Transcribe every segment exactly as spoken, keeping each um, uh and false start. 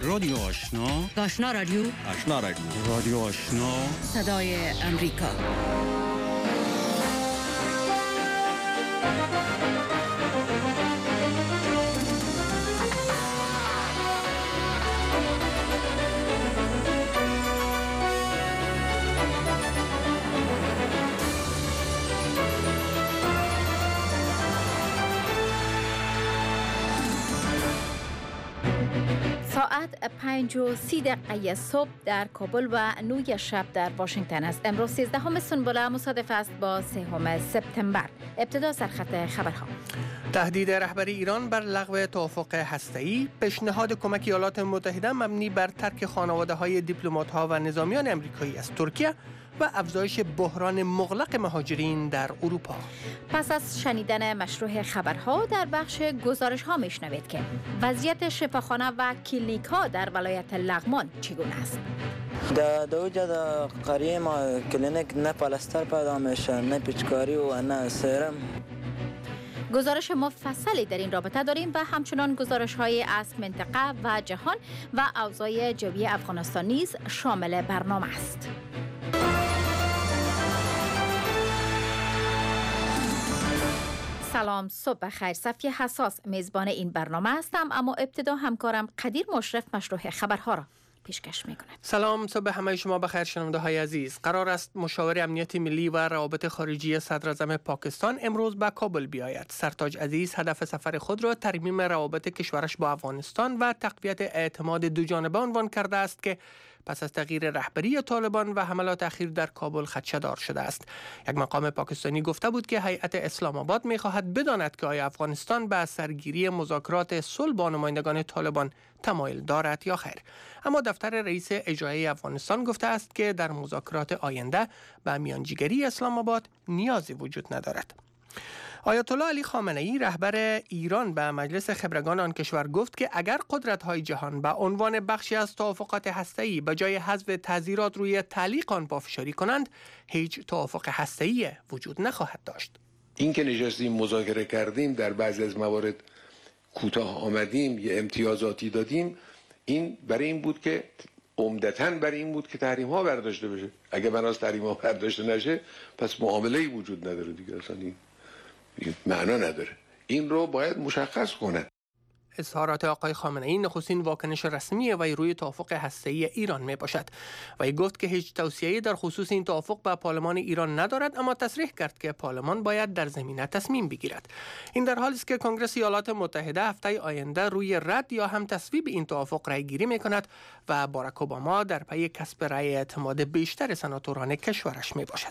رادیو آشنا، آشنا رادیو، آشنا رادیو، رادیو آشنا، صدای امریکا. ساعت پنج و سی دقیقه صبح در کابل و نوی شب در واشنگتن است. امروز سیزدهم سنبله مصادف است با سوم سپتامبر. ابتدا سرخط خبرها. تهدید رهبر ایران بر لغو توافق هسته‌ای، پیشنهاد کمک ایالات متحده مبنی بر ترک خانواده‌های دیپلمات‌ها و نظامیان آمریکایی از ترکیه و افزایش بحران مغلق مهاجرین در اروپا. پس از شنیدن مشروع خبرها در بخش گزارش ها میشنوید که وضعیت شفاخانه و کلینیک ها در ولایت لغمان چگونه است. در دوجه در قریه ما کلینیک نه پلستر پیدا میشه، نه پیچکاری و نه سرم. گزارش مفصلی در این رابطه داریم و همچنان گزارش های از منطقه و جهان و اوضاع جوی افغانستان نیز شامل برنامه است. سلام، صبح بخیر. صفی حساس میزبان این برنامه هستم، اما ابتدا همکارم قدیر مشرف مشروع خبرها را پیشکش میکنه. سلام، صبح همه شما بخیر شنونده های عزیز. قرار است مشاور امنیت ملی و روابط خارجی صدر اعظم پاکستان امروز به کابل بیاید. سرتاج عزیز هدف سفر خود را ترمیم روابط کشورش با افغانستان و تقویت اعتماد دوجانبه عنوان کرده است که پس از تغییر رهبری طالبان و حملات اخیر در کابل خدشه‌دار شده است. یک مقام پاکستانی گفته بود که هیئت اسلام آباد می‌خواهد بداند که آیا افغانستان به سرگیری مذاکرات صلح با نمایندگان طالبان تمایل دارد یا خیر. اما دفتر رئیس اجرایی افغانستان گفته است که در مذاکرات آینده به میانجیگری اسلام آباد نیازی وجود ندارد. آیت الله علی خامنه ای رهبر ایران به مجلس خبرگان آن کشور گفت که اگر قدرت‌های جهان به عنوان بخشی از توافقات هسته‌ای به جای حذف تعزیرات روی تعلیق آن پافشاری کنند، هیچ توافق هسته‌ای وجود نخواهد داشت. این که نشستیم مذاکره کردیم، در بعضی از موارد کوتاه آمدیم، یه امتیازاتی دادیم، این برای این بود که عمدتاً برای این بود که تحریم ها برداشته بشه. اگه بناس تحریم ها برداشته نشه، پس معامله‌ای وجود نداره دیگه، اصلا این معنا نداره. این رو باید مشخص کنه. اظهارات آقای خامنه ای نخستین واکنش رسمی وی روی توافق هسته‌ای ایران می باشد. وی گفت که هیچ توصیه‌ای در خصوص این توافق به پارلمان ایران ندارد، اما تصریح کرد که پارلمان باید در زمینه تصمیم بگیرد. این در حالی است که کنگره ایالات متحده هفته آینده روی رد یا هم تصویب این توافق رای گیری می کند و باراک اوباما در پی کسب رای اعتماد بیشتر سناتوران کشورش می باشد.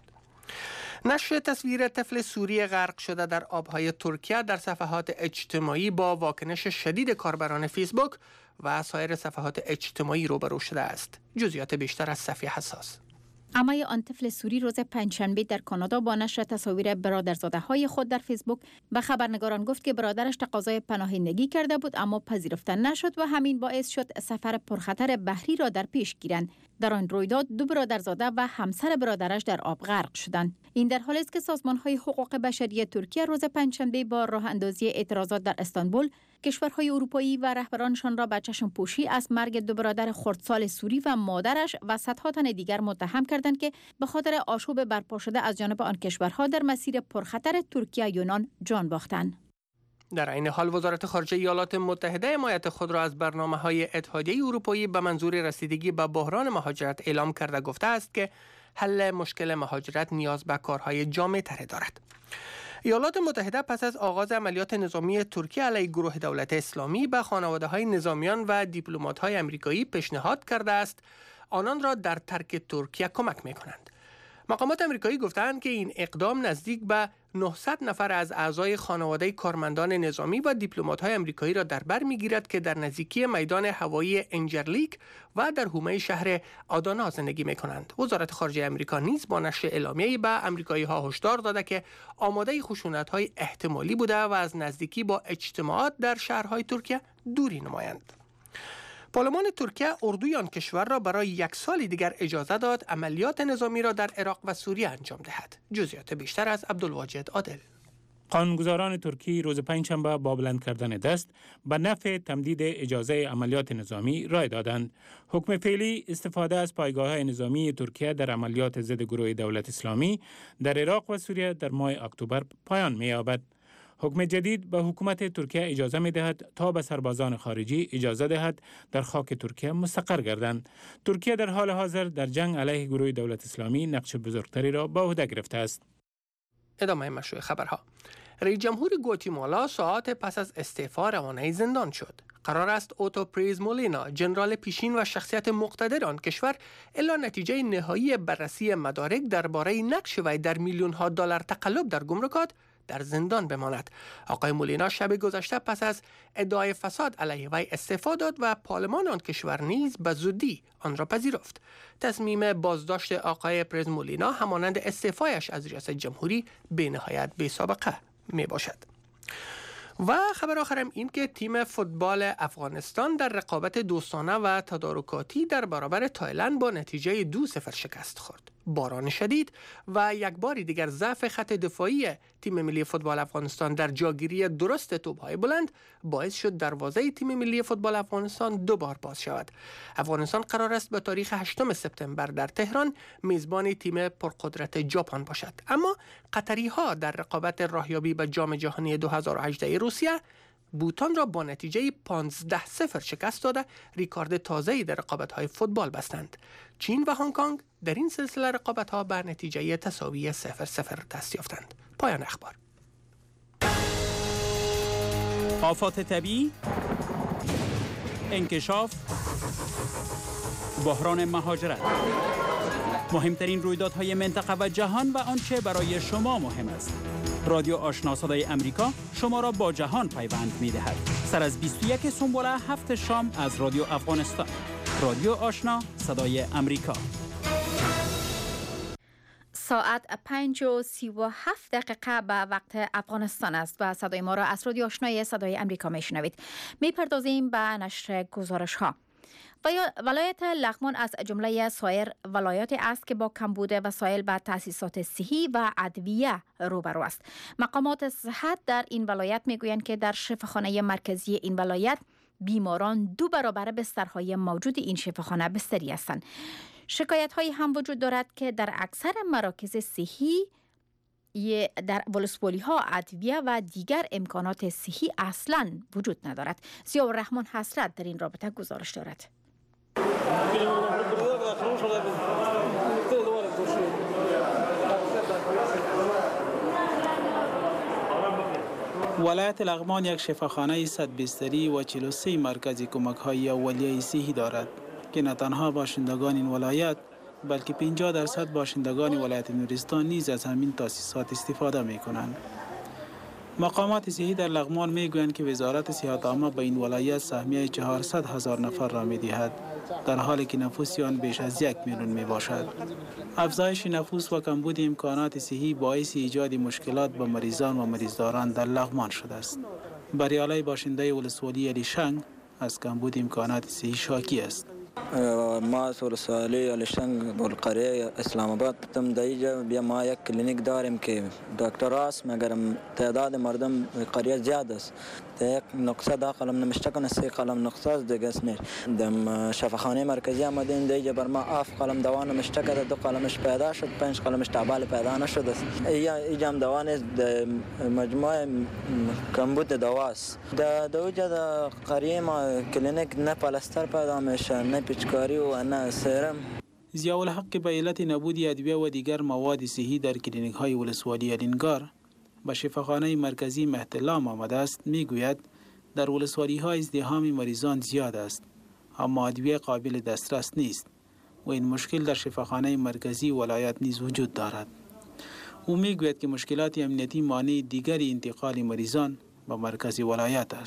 نشر تصویر طفل سوری غرق شده در آبهای ترکیه در صفحات اجتماعی با واکنش شدید کاربران فیسبوک و سایر صفحات اجتماعی روبرو شده است. جزئیات بیشتر از صفی حساس. عمه آن طفل سوری روز پنجشنبه در کانادا با نشر تصاویر برادرزاده های خود در فیسبوک به خبرنگاران گفت که برادرش تقاضای پناهندگی کرده بود اما پذیرفته نشد و همین باعث شد سفر پرخطر بحری را در پیش گیرند. در آن رویداد دو برادرزاده و همسر برادرش در آب غرق شدند. این در حالی است که سازمان‌های حقوق بشری ترکیه روز پنجشنبه با راه اندازی اعتراضات در استانبول کشورهای اروپایی و رهبرانشان را به چشم پوشی از مرگ دو برادر خردسال سوری و مادرش و صدها تن دیگر متهم کردند که به خاطر آشوب برپا شده از جانب آن کشورها در مسیر پرخطر ترکیه یونان جان باختند. در این حال وزارت خارجه ایالات متحده حمایت خود را از برنامه‌های اتحادیه اروپایی به منظور رسیدگی به بحران مهاجرت اعلام کرده گفته است که حل مشکل مهاجرت نیاز به کارهای جامع‌تری دارد. ایالات متحده پس از آغاز عملیات نظامی ترکیه علیه گروه دولت اسلامی به خانواده‌های نظامیان و دیپلمات‌های آمریکایی پیشنهاد کرده است آنان را در ترک ترکیه کمک می‌کنند. مقامات آمریکایی گفتند که این اقدام نزدیک به نهصد نفر از اعضای خانواده کارمندان نظامی و دیپلمات‌های آمریکایی را در بر می‌گیرد که در نزدیکی میدان هوایی انجرلیک و در حومه شهر آدانا زندگی می‌کنند. وزارت خارجه آمریکا نیز با نشر اعلامیه‌ای به آمریکایی‌ها هشدار داده که آماده خشونت‌های احتمالی بوده و از نزدیکی با اجتماعات در شهرهای ترکیه دوری نمایند. پارلمان ترکیه اردوی آن کشور را برای یک سال دیگر اجازه داد عملیات نظامی را در عراق و سوریه انجام دهد. جزئیات بیشتر از عبدالواجد عادل. قانونگذاران ترکی روز پنجشنبه با بلند کردن دست به نفع تمدید اجازه عملیات نظامی رای دادند. حکم فعلی استفاده از پایگاه‌های نظامی ترکیه در عملیات ضد گروه دولت اسلامی در عراق و سوریه در ماه اکتبر پایان می‌یابد. حکم جدید به حکومت ترکیه اجازه می دهد تا به سربازان خارجی اجازه دهد در خاک ترکیه مستقر گردند. ترکیه در حال حاضر در جنگ علیه گروه دولت اسلامی نقش بزرگتری را به عهده گرفته است. ادامه مشروع خبرها. رئیس جمهور گواتیمالا ساعات پس از استعفا روانه زندان شد. قرار است اوتو پریز مولینا، جنرال پیشین و شخصیت مقتدر آن کشور، الا نتیجه نهایی بررسی مدارک درباره نقش وی در میلیون ها دلار تقلب در گمرکات در زندان بماند. آقای مولینا شب گذشته پس از ادعای فساد علیه وی استعفا داد و پارلمان آن کشور نیز به زودی آن را پذیرفت. تصمیم بازداشت آقای پریز مولینا همانند استعفایش از ریاست جمهوری به نهایت بی سابقه می باشد. و خبر آخرم این که تیم فوتبال افغانستان در رقابت دوستانه و تدارکاتی در برابر تایلند با نتیجه دو صفر شکست خورد. باران شدید و یک بار دیگر ضعف خط دفاعی تیم ملی فوتبال افغانستان در جاگیری درست توپ‌های بلند باعث شد دروازه تیم ملی فوتبال افغانستان دو بار باز شود. افغانستان قرار است به تاریخ هشتم سپتامبر در تهران میزبان تیم پرقدرت ژاپن باشد. اما قطری‌ها در رقابت راهیابی به جام جهانی دو هزار و هجده روسیه بوتان را با نتیجه پانزده صفر شکست داده ریکارد تازه‌ای در رقابت‌های فوتبال بستند. چین و هنگ کنگ در این سلسله رقابت‌ها بر نتیجه تساوی صفر صفر دست یافتند. پایان اخبار. آفات طبیعی، انکشاف، بحران مهاجرت، مهمترین رویدادهای منطقه و جهان و آنچه برای شما مهم است. رادیو آشنا صدای امریکا شما را با جهان پیوند می دهد. سر از بیست و یک سنبوله هفت شام از رادیو افغانستان. رادیو آشنا صدای امریکا. ساعت پنج و سی و هفت دقیقه به وقت افغانستان است و صدای ما را از رادیو آشنای صدای امریکا می شنوید. می پردازیم به نشر گزارش ها. ولایت لغمان از جمله سایر ولایاتی است که با کمبود وسایل و تأسیسات صحی و ادویه روبرو است. مقامات صحت در این ولایت میگویند که در شفاخانه مرکزی این ولایت بیماران دو برابر بسترهای موجود این شفاخانه بستری هستند. شکایت هایی هم وجود دارد که در اکثر مراکز صحی در ولسوالی ها ادویه و دیگر امکانات صحی اصلا وجود ندارد. ضیاءالرحمن حسرت در این رابطه گزارش دارد. ولایت لغمان یک شفاخانه صد بستری و چهل و سه مرکز کمک‌های اولیه صحی دارد که نه تنها باشندگان این ولایت بلکه پنجاه درصد باشندگان ولایت نورستان نیز از همین تأسیسات استفاده می‌کنند. مقامات صحی در لغمان میگویند که وزارت صحت عامه به این ولایت سهمیه چهارصد هزار نفر را می‌دهد، در حالی که نفوس آن بیش از یک میلیون می باشد. افزایش نفوس و کمبود امکانات صحی باعث ایجاد مشکلات به مریضان و مریضداران در لغمان شده است. بریالای باشنده ولسوالی علیشنگ از کمبود امکانات صحی شاکی است. ما از ولسوالی علیشنگ بولقریه اسلام آباد تم دایجا بیا ما یک کلینیک داریم که دکتر است مگر تعداد مردم قریه زیاد است. یک نقطه دا قلم نمشته کنه سه قلم نقطه است دیگه اسمش دم شفاخانه مرکزی آمدین دیگه بر ما آف قلم دوا نمشته کرده دو قلمش پیدا شد پنج قلمش تعبال پیدا نشد است. ایجام دوا نیست مجموعه کمبود دواست. در دوجا در قریه ما کلینیک نه پلاستر پیدا میشه نه پیچکاری و نه سرم. ضیاءالحق به علت نبود ادویه و دیگر مواد صحی در کلینیک های ولسوالی الینگار به شفاخانه مرکزی محتلام آمده است میگوید در ولسوالی ها ازدحام مریضان زیاد است اما ادویه قابل دسترس نیست و این مشکل در شفاخانه مرکزی ولایت نیز وجود دارد. او میگوید که مشکلات امنیتی مانع دیگر انتقال مریضان به مرکزی ولایت است.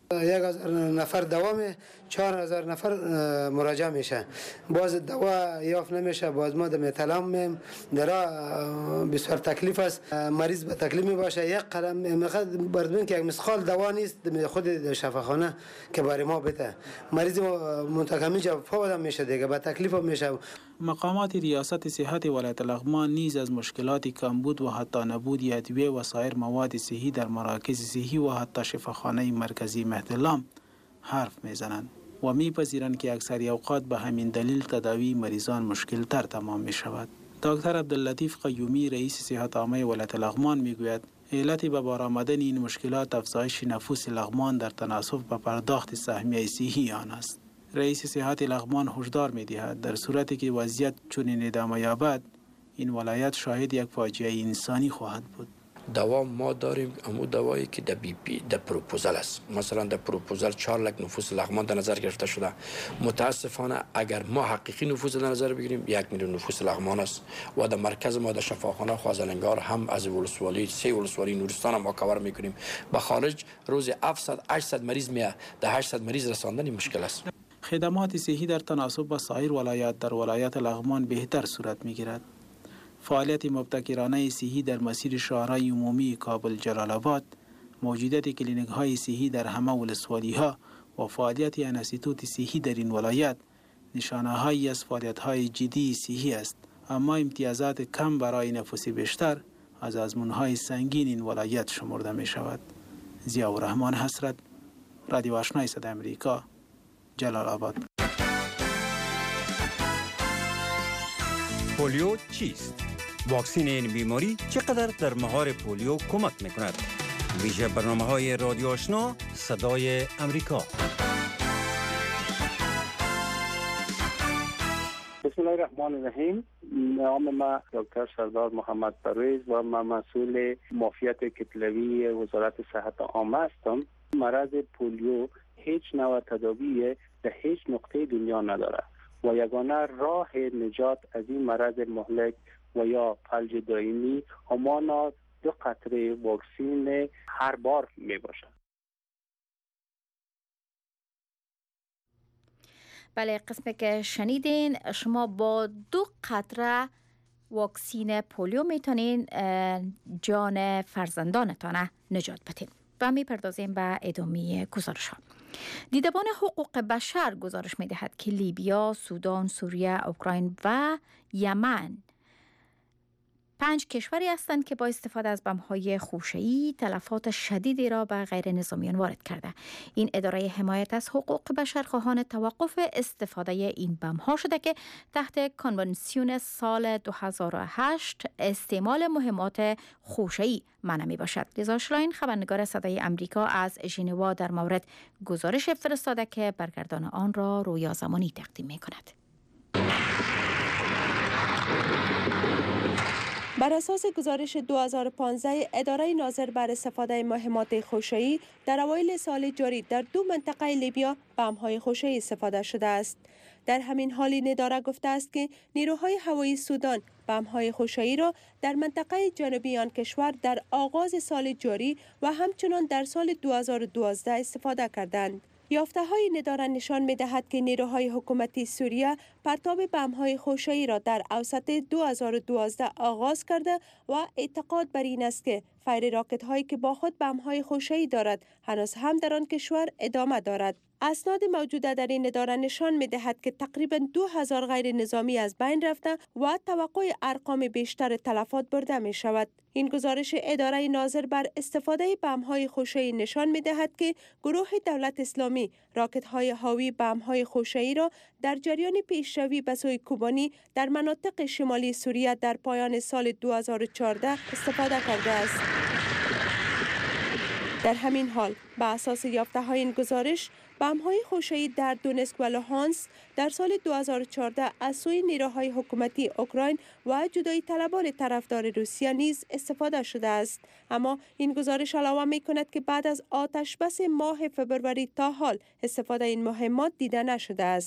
یک هزار نفر دوام چهار هزار نفر مراجعه میشه، باز دوا یافت نمیشه، باز ما دم تلام میم درا بسیار تکلیف است، مریض به تکلیف می باشه. یک قلم میخواد بردون که یک مسخال دوا نیست خود شفاخانه که برای ما بده، مریض منتقمی جواب فوت میشه دیگه، به تکلیف میشه. مقامات ریاست صحت ولایت لغمان نیز از مشکلات کمبود و حتی نبود ادویه و سایر مواد صحی در مراکز صحی و حتی شفاخانه مرکزی مهدلام حرف میزنند و میپذیرند که اکثر اوقات به همین دلیل تداوی مریضان مشکل تر تمام می شود. دکتر عبداللطیف قیومی رئیس صحت عامه ولایت لغمان میگوید علت به بار آمدن این مشکلات افزایش نفوس لغمان در تناسب به پرداخت سهمیه صحی آن است. رئیس صحت لغمان هشدار می‌دهد در صورتی که وضعیت چنین ادامه یابد این ولایت شاهد یک فاجعه انسانی خواهد بود. دوا ما داریم، اما دوایی که در بی پی در پروپوزال است. مثلا در پروپوزال چهار لک نفوس لغمان در نظر گرفته شده. متاسفانه اگر ما حقیقی نفوس در نظر بگیریم یک میلیون نفوس لغمان است و در مرکز ما در شفاخانه خوازلنگار هم از ولسوالی سه ولسوالی نورستان هم ما کاور میکنیم. به خارج روز هفتصد هشتصد مریض میاد، در هشتصد مریض رساندن مشکل است. خدمات صحی در تناسب با سایر ولایات در ولایت لغمان بهتر صورت میگیرد. فعالیت مبتکرانه صحی در مسیر شهرهای عمومی کابل جلال آباد، موجودیت کلینیک های صحی در همه ولسوالی ها و فعالیت انستیتوت صحی در این ولایت نشانه هایی از فعالیت های جدی صحی است، اما امتیازات کم برای نفوس بیشتر از آزمون های سنگین این ولایت شمرده می شود. ضیاءالرحمن حسرت، رادیو آشنای صدای امریکا، جلال آباد. پولیو چیست؟ واکسین این بیماری چقدر در مهار پولیو کمک میکند؟ ویژه برنامه های رادیو آشنا صدای امریکا. بسم الله الرحمن الرحیم. نام ما دکتر سردار محمد پرویز و من مسئول معافیت کتلوی وزارت صحت عامه هستم. مرض پولیو هیچ نوع تداوی در هیچ نقطه دنیا نداره و یگانه راه نجات از این مرض مهلک و یا فلج دائمی همان دو قطره واکسین هر بار می باشد. بله، قسمی که شنیدین شما با دو قطره واکسین پولیو میتونین جان فرزندانتان نجات بدین. و میپردازیم به ادامه گزارش ها. دیدبان حقوق بشر گزارش میدهد که لیبیا، سودان، سوریه، اوکراین و یمن پنج کشوری هستند که با استفاده از بمب‌های خوشه‌ای تلفات شدیدی را به غیر نظامیان وارد کرده. این اداره حمایت از حقوق بشر خواهان توقف استفاده این بمب‌ها شده که تحت کنوانسیون سال دو هزار و هشت استعمال مهمات خوشه‌ای منع می‌باشد. لیزا شلاین خبرنگار صدای امریکا از ژنوا در مورد گزارش فرستاده که برگردان آن را رویا زمانی تقدیم می‌کند. بر اساس گزارش دو هزار و پانزده اداره ناظر بر استفاده مهمات خوشه‌ای در اوایل سال جاری در دو منطقه لیبیا بمب‌های خوشه‌ای استفاده شده است. در همین حال این اداره گفته است که نیروهای هوایی سودان بمب‌های خوشه‌ای را در منطقه جنوبی آن کشور در آغاز سال جاری و همچنان در سال دو هزار و دوازده استفاده کردند. یافته‌های این اداره نشان می‌دهد که نیروهای حکومتی سوریه پرتاب بمب‌های خوشه‌ای را در اواسط دو هزار و دوازده آغاز کرده و اعتقاد بر این است که فیر راکت‌هایی که با خود بمب‌های خوشه‌ای دارد هنوز هم در آن کشور ادامه دارد. اسناد موجوده در این اداره نشان می‌دهد که تقریباً دو هزار غیر نظامی از بین رفته و توقع ارقام بیشتر تلفات برده می شود. این گزارش اداره ناظر بر استفاده بمب‌های خوشه‌ای نشان می‌دهد که گروه دولت اسلامی راکت‌های حاوی بمب‌های خوشه‌ای را در جریان پیشروی به سوی کوبانی در مناطق شمالی سوریه در پایان سال دو هزار و چهارده استفاده کرده است. در همین حال به اساس یافته‌های این گزارش بمب‌های خوشه‌ای در دونسک و لوهانس در سال دو هزار و چهارده از سوی نیروهای حکومتی اوکراین و جدایی طلبان طرفدار روسیه نیز استفاده شده است. اما این گزارش علاوه می‌کند که بعد از آتش بس ماه فبروری تا حال استفاده این مهمات دیده نشده است.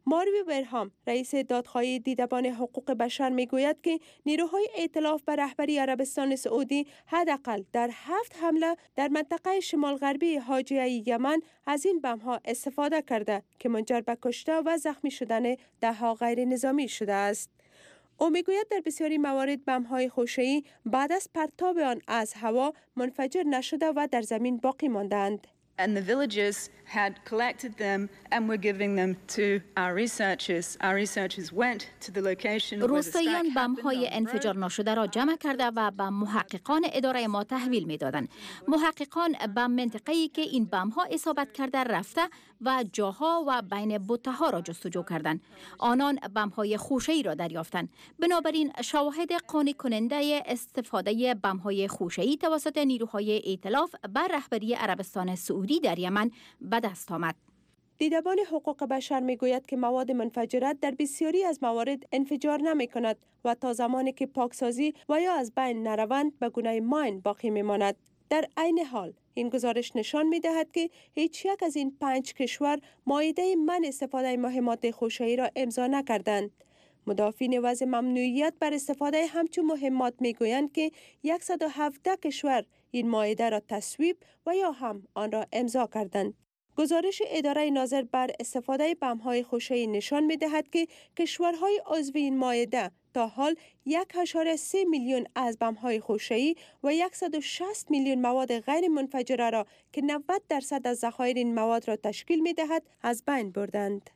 ماریو برهام رئیس دادخواهی دیدبان حقوق بشر میگوید که نیروهای ائتلاف به رهبری عربستان سعودی حداقل در هفت حمله در منطقه شمال غربی حاجیه یمن از این بم‌ها استفاده کرده که منجر به کشته و زخمی شدن ده‌ها غیر نظامی شده است. او میگوید در بسیاری موارد بم‌های خوشه‌ای بعد از پرتاب آن از هوا منفجر نشده و در زمین باقی ماندند. And the villagers had collected them and were giving them to our researchers. Our researchers went to the location where the strike روستاییان بم‌های انفجار ناشده را جمع کرده و به محققان اداره ما تحویل می‌دادند. محققان به منطقه‌ای که این بم‌ها اصابت کرده رفته و جاها و بین بوته‌ها را جستجو کردند. آنان بم‌های خوشه‌ای را دریافتند. بنابراین شواهد قانع کننده استفاده بم‌های خوشه‌ای توسط نیروهای ائتلاف بر رهبری عربستان سعودی در یمن به دست آمد. دیدبان حقوق بشر میگوید که مواد منفجره در بسیاری از موارد انفجار نمی کند و تا زمانی که پاکسازی و یا از بین نروند به گونه ماین باقی می ماند. در عین حال این گزارش نشان می دهد که هیچ یک از این پنج کشور مایده منع استفاده مهمات خوشه‌ای را امضا نکردند. مدافعین وضع ممنوعیت بر استفاده همچون مهمات می گویند که صد و هفده کشور این مایده را تصویب و یا هم آن را امضا کردند. گزارش اداره ناظر بر استفاده بم‌های خوشه‌ای نشان می‌دهد که کشورهای عضو این مایده تا حال یک ممیز سه میلیون از بم‌های خوشه‌ای و صد و شصت میلیون مواد غیر منفجره را که نود درصد از ذخایر این مواد را تشکیل می‌دهد از بین بردند.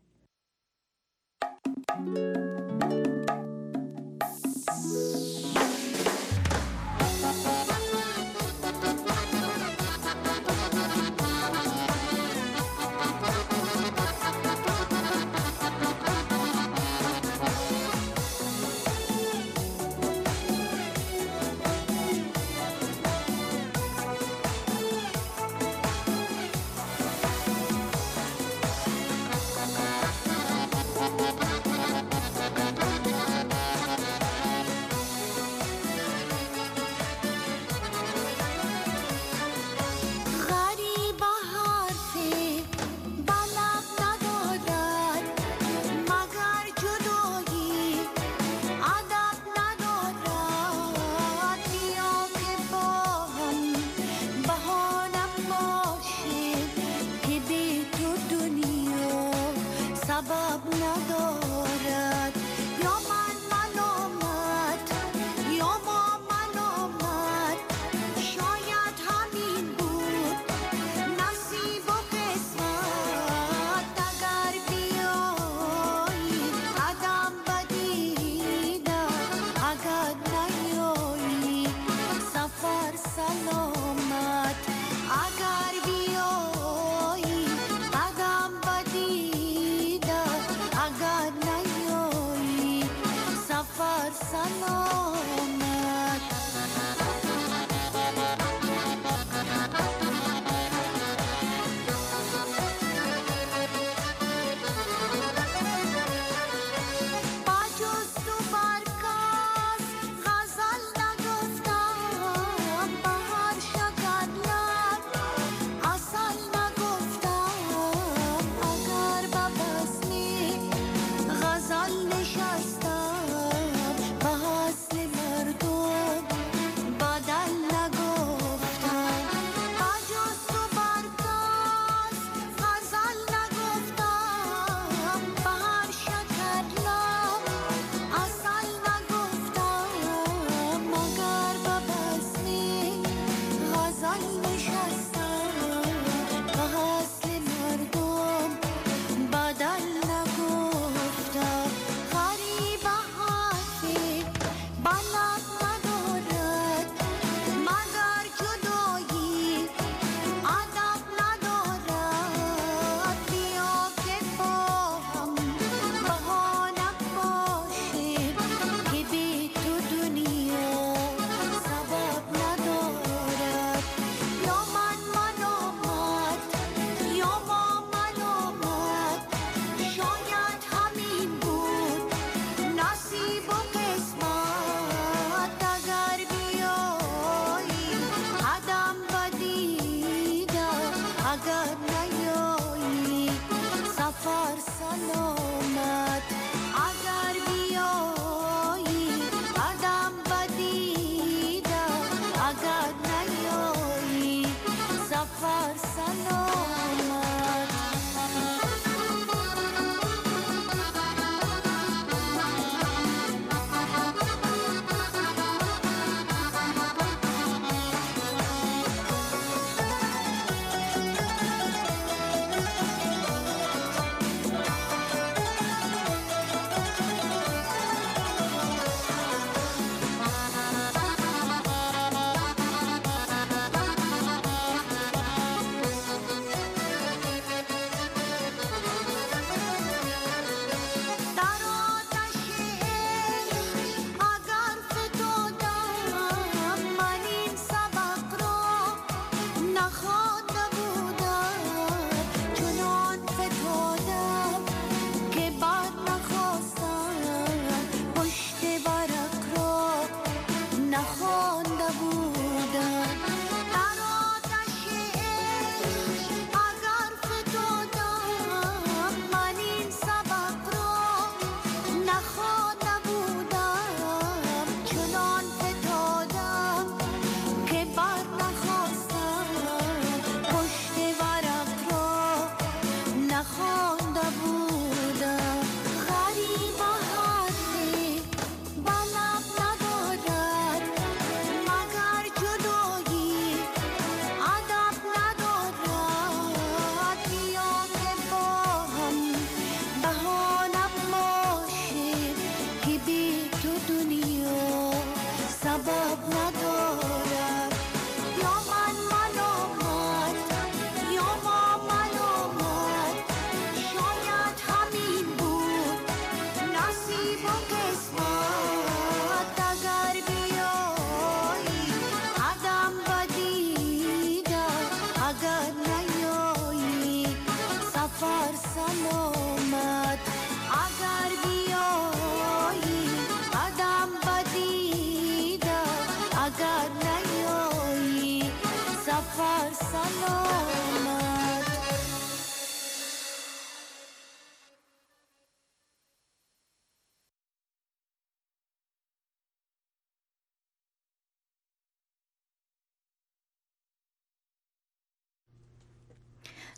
اگر نیایی سفر سلامت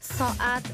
ساعت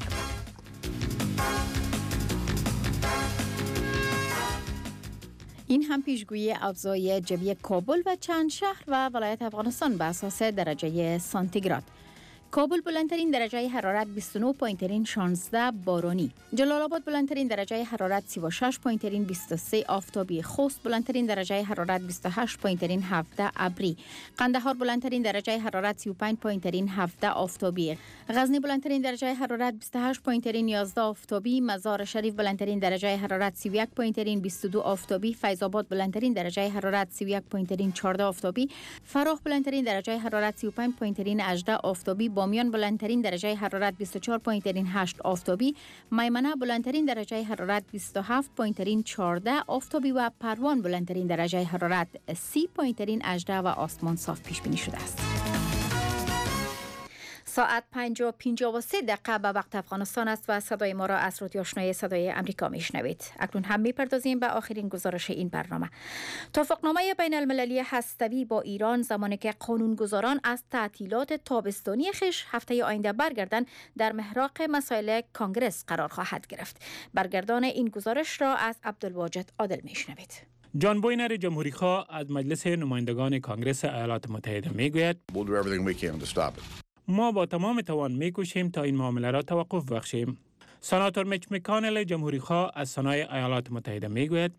این هم پیشگویی افزای جوی کابل و چند شهر و ولایت افغانستان به اساس درجه سانتیگراد. کابل بلندترین درجه حرارت بیست و نه پایین‌ترین شانزده بارانی، جلال آباد بلندترین درجه حرارت سی و شش پایین‌ترین بیست و سه آفتابی، خوست بلندترین درجه حرارت بیست و هشت پایین‌ترین هفده ابری، قندهار بلندترین درجه حرارت سی و پنج پایین‌ترین هفده آفتابی، غزنی بلندترین درجه حرارت بیست و هشت پایین‌ترین یازده آفتابی، مزار شریف بلندترین درجه حرارت سی و یک پایین‌ترین بیست و دو آفتابی، فیض آباد بلندترین درجه حرارت سی و یک پایین‌ترین چهارده آفتابی، فراه بلندترین درجه حرارت سی و پنج پایین‌ترین هجده آفتابی، بامیان بلندترین درجه حرارت بیست و چهار پایین‌ترین هشت آفتابی، میمنه بلندترین درجه حرارت بیست و هفت پایین‌ترین چهارده آفتابی و پروان بلندترین درجه حرارت سی پایین‌ترین هجده و آسمان صاف پیش بینی شده است. ساعت پنج و پنجاه و سه دقیقه به وقت افغانستان است و صدای ما را از رادیو آشنای صدای امریکا میشنوید. اکنون هم میپردازیم به آخرین گزارش این برنامه. توافقنامه بین المللی هسته‌ای با ایران زمانی که قانونگذاران از تعطیلات تابستانی خویش هفته آینده برگردند در محراق مسائل کانگرس قرار خواهد گرفت. برگردان این گزارش را از عبدالواجد عادل میشنوید. جان بوینر جمهوریخواه از مجلس نمایندگان کانگرس ایالات متحده میگوید ما با تمام توان میکوشیم تا این معامله را توقف بخشیم. سناتور میچ مکانل جمهوریخواه از سنای ایالات متحده میگوید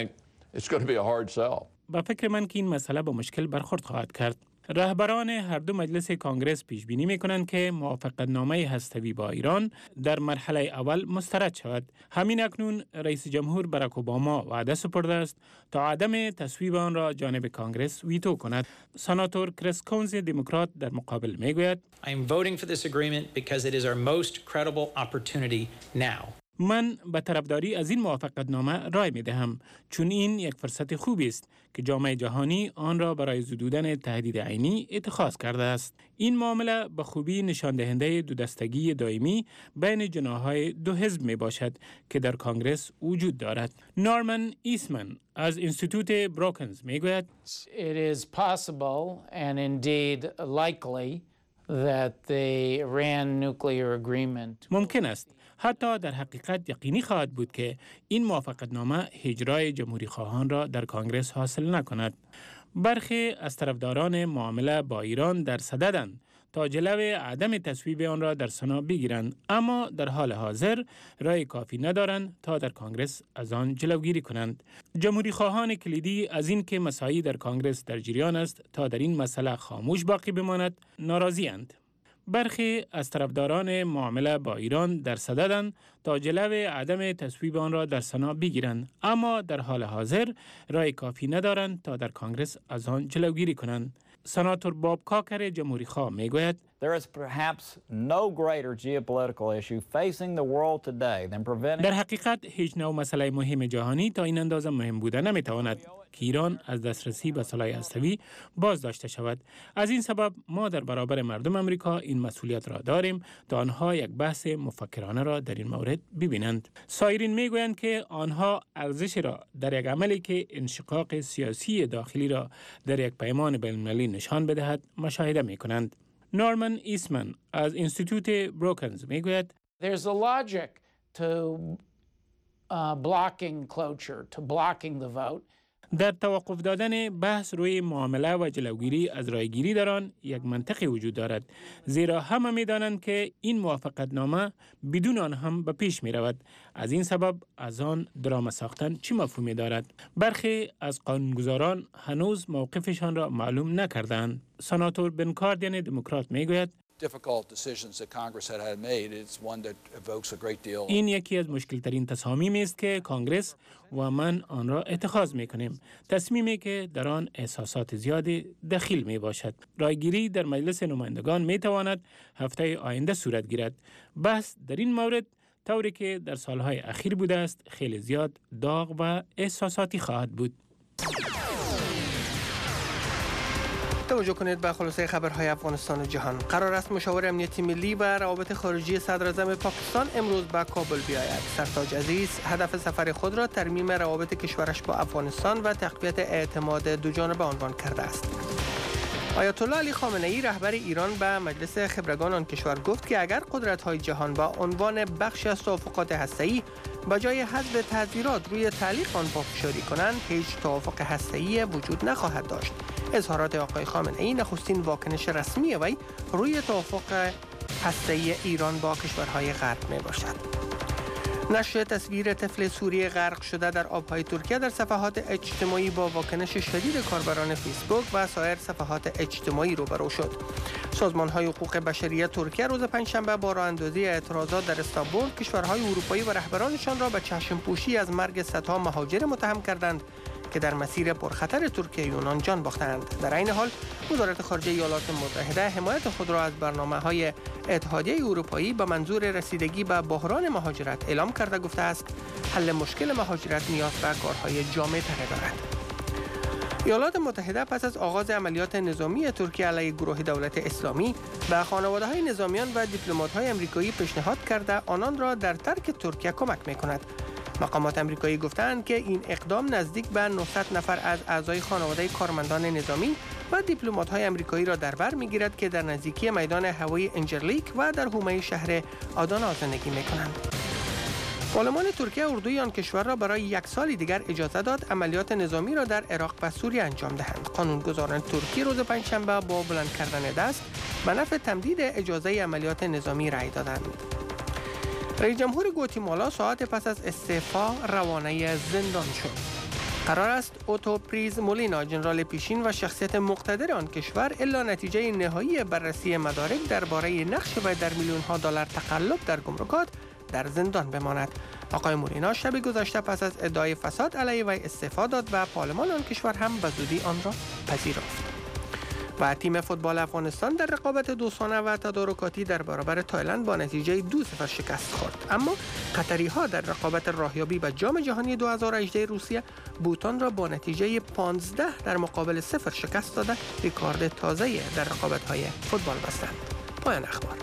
با فکر من که این مسئله با مشکل برخورد خواهد کرد. رهبران هر دو مجلس کانگرس پیش بینی میکنند که موافقتنامه هسته‌ای با ایران در مرحله اول مسترد شود. همین اکنون رئیس جمهور باراک اوباما وعده سپرده است تا عدم تصویب آن را جانب کانگرس ویتو کند. سناتور کریس کونز دموکرات در مقابل میگوید I am voting for this agreement because it is our most credible opportunity now. من به طرفداری از این موافقتنامه رای می دهم چون این یک فرصت خوبی است که جامعه جهانی آن را برای زدودن تهدید عینی اتخاذ کرده است. این معامله به خوبی نشان دهنده دو دستگی دائمی بین جناح‌های دو حزب می باشد که در کانگرس وجود دارد. نورمن ایسمن از انستیتوت بروکنز می گوید It is possible and indeed likely that the Iran nuclear agreement ممکن است حتی در حقیقت یقینی خواهد بود که این موافقتنامه اجرای جمهوری خواهان را در کانگرس حاصل نکند. برخی از طرفداران معامله با ایران در صددند تا جلو عدم تصویب آن را در سنا بگیرند، اما در حال حاضر رای کافی ندارند تا در کانگرس از آن جلوگیری کنند. جمهوری خواهان کلیدی از این که مساعی در کانگرس در جریان است تا در این مسئله خاموش باقی بماند ناراضی اند. برخی از طرفداران معامله با ایران در صددند تا جلو عدم تصویب آن را در سنا بگیرند، اما در حال حاضر رای کافی ندارند تا در کانگرس از آن جلوگیری کنند. سناتور باب کاکر جمهوریخواه میگوید There is perhaps no greater geopolitical issue facing the world today than preventing در حقیقت هیچ نوع مسئله مهم جهانی تا این اندازه مهم بوده نمیتواند که ایران از دسترسی به سلاح هسته‌ای باز داشته شود. از این سبب ما در برابر مردم امریکا این مسئولیت را داریم تا آنها یک بحث مفکرانه را در این مورد ببینند. سایرین میگویند که آنها ارزش را در یک عملی که انشقاق سیاسی داخلی را در یک پیمان بین‌المللی نشان بدهد مشاهده میکنند. نورمن ایسمن از انستیتوت بروکنز میگوید There's a logic to uh, blocking cloture, to blocking the vote. در توقف دادن بحث روی معامله و جلوگیری از رایگیری در آن یک منطقی وجود دارد، زیرا همه می‌دانند که این موافقتنامه بدون آن هم به پیش می رود. از این سبب از آن دراما ساختن چه مفهومی دارد؟ برخی از قانونگذاران هنوز موقفشان را معلوم نکردند. سناتور بن کاردین دموکرات میگوید این یکی از مشکل ترین تصامیمی است که کانگرس و من آن را اتخاذ می کنیم. تصمیمی که در آن احساسات زیادی دخیل می باشد. رایگیری در مجلس نمایندگان می تواند هفته آینده صورت گیرد. بحث در این مورد طوری که در سالهای اخیر بوده است خیلی زیاد داغ و احساساتی خواهد بود. توجه کنید به خلاصه خبرهای افغانستان و جهان. قرار است مشاور امنیتی ملی و روابط خارجی صدر اعظم پاکستان امروز به کابل بیاید. سرتاج عزیز هدف سفر خود را ترمیم روابط کشورش با افغانستان و تقویت اعتماد دو جانبه عنوان کرده است. آیت الله علی خامنه ای رهبر ایران به مجلس خبرگان آن کشور گفت که اگر قدرت‌های جهان با عنوان بخشی از توافقات هسته‌ای با جای حذف تعزیرات روی تعلیق آن پافشاری کنند، هیچ توافق هسته‌ای وجود نخواهد داشت. اظهارات آقای خامنه ای نخستین واکنش رسمی وی روی توافق هسته‌ای ایران با کشورهای غرب میباشد. نشر تصویر طفل سوری غرق شده در آبهای ترکیه در صفحات اجتماعی با واکنش شدید کاربران فیسبوک و سایر صفحات اجتماعی روبرو شد. سازمان‌های حقوق بشری ترکیه روز پنجشنبه با راه اندازی اعتراضات در استانبول کشورهای اروپایی و رهبرانشان را به چشم پوشی از مرگ صدها مهاجر متهم کردند که در مسیر پرخطر ترکیه یونان جان باختند. در این حال وزارت خارجه ایالات متحده حمایت خود را از برنامه‌های اتحادیه اروپایی به منظور رسیدگی به بحران مهاجرت اعلام کرده گفته است حل مشکل مهاجرت نیاز به کارهای جامع‌تر دارد. ایالات متحده پس از آغاز عملیات نظامی ترکیه علیه گروه دولت اسلامی به خانواده‌های نظامیان و دیپلمات‌های آمریکایی پیشنهاد کرده آنان را در ترک ترکیه کمک می‌کند. مقامات آمریکایی گفتند که این اقدام نزدیک به نهصد نفر از اعضای خانواده کارمندان نظامی و دیپلمات‌های آمریکایی را در بر می‌گیرد که در نزدیکی میدان هوایی انجرلیک و در حومه شهر آدانا زندگی می‌کنند. پارلمان ترکیه اردوی آن کشور را برای یک سال دیگر اجازه داد عملیات نظامی را در عراق و سوریه انجام دهند. قانونگذاران ترکیه روز پنجشنبه با بلند کردن دست به نفع تمدید اجازه عملیات نظامی رأی دادند. رئیس جمهور گواتیمالا ساعت پس از استعفا روانه زندان شد. قرار است اوتو پریز مولینا جنرال پیشین و شخصیت مقتدر آن کشور الا نتیجه نهایی بررسی مدارک درباره نقش وی در میلیون ها دلار تقلب در گمرکات در زندان بماند. آقای مولینا شب گذشته پس از ادعای فساد علیه وی استعفا داد و پارلمان آن کشور هم به زودی آن را پذیرفت. و تیم فوتبال افغانستان در رقابت دوستانه و تدارکاتی در برابر تایلند با نتیجه دو صفر شکست خورد. اما قطری ها در رقابت راهیابی به جام جهانی دو هزار و هجده روسیه بوتان را با نتیجه پانزده در مقابل صفر شکست داده رکورد تازه در رقابت های فوتبال بستند. پایان اخبار.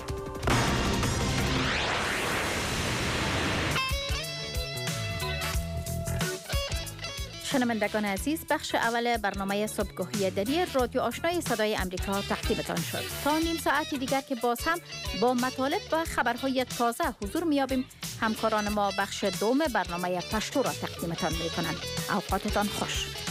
شنوندگان عزیز، بخش اول برنامه صبحگاهی دری رادیو آشنای صدای امریکا تقدیمتان شد. تا نیم ساعتی دیگر که باز هم با مطالب و خبرهای تازه حضور می‌یابیم، همکاران ما بخش دوم برنامه پشتو را تقدیمتان می‌کنند. اوقاتتان خوش.